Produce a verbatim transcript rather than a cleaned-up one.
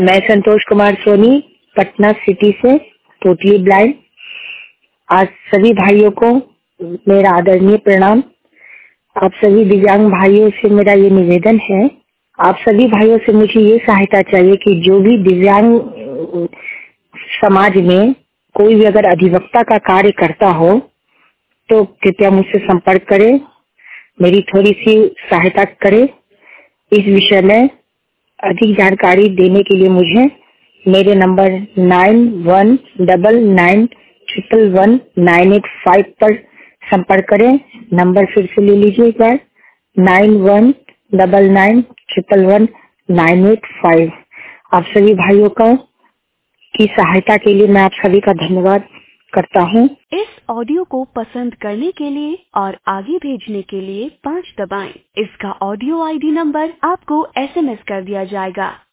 मैं संतोष कुमार सोनी, पटना सिटी से, totally blind. आज सभी भाइयों को मेरा आदरणीय प्रणाम। आप सभी दिव्यांग भाइयों से मेरा ये निवेदन है, आप सभी भाइयों से मुझे ये सहायता चाहिए कि जो भी दिव्यांग समाज में कोई भी अगर अधिवक्ता का कार्य करता हो तो कृपया मुझसे संपर्क करें, मेरी थोड़ी सी सहायता करें। इस विषय में अधिक जानकारी देने के लिए मुझे मेरे number nine one double nine triple one nine eight five पर संपर्क करें। नंबर फिर से ले लीजिए एक बार, nine one double nine triple one nine eight five. आप सभी भाइयों का की सहायता के लिए मैं आप सभी का धन्यवाद करता हूँ। इस ऑडियो को पसंद करने के लिए और आगे भेजने के लिए पाँच दबाएं। इसका ऑडियो आईडी नंबर आपको एसएमएस कर दिया जाएगा।